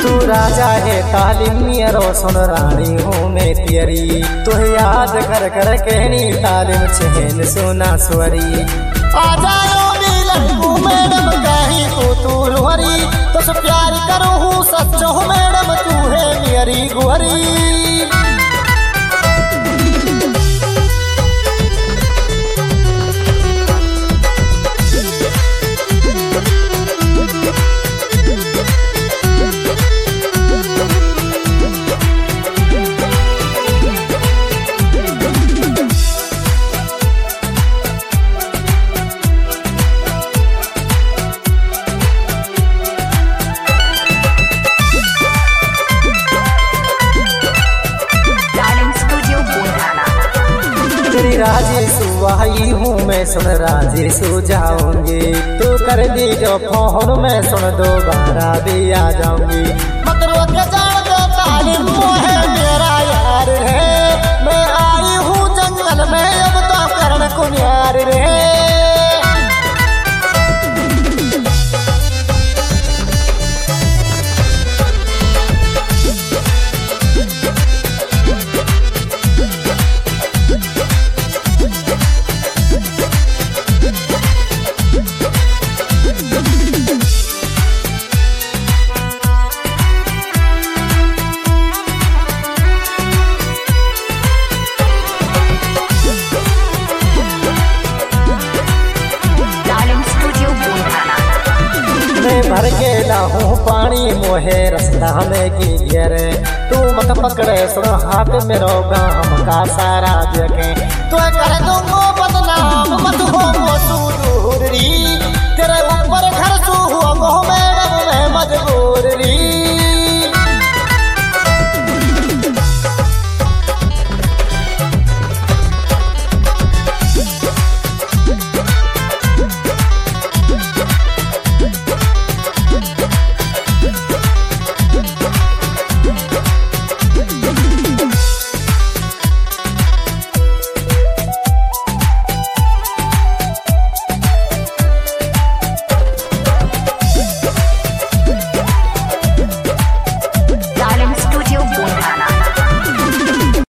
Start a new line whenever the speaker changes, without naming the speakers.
तू राजा है तालीम रो सुन रानी हूँ मैं तेरी तो याद कर कर कहनी तालीम चहन सोना स्वरी आ जाओ लड़कू मैडम कही तू रुहरी तो प्यार करो हूँ सच्चो मैडम तू है मेरी गुहरी। तेरी राजेशु आई हूँ मैं सुन राजेशु जाऊंगी तू कर दी जो फोन में सुन दोबारा भी आ जाऊंगी मत रोक जान दो तालीम है मेरा यार रे मैं आई हूँ जंगल में अब तो करण को यार रे। भर के लाहूं पानी मोहे रास्ता में की घेरे तू मत पकड़े सुन हाथ में रोगा हमका सारा देखे तो कर दूंगा बदनाम मत हो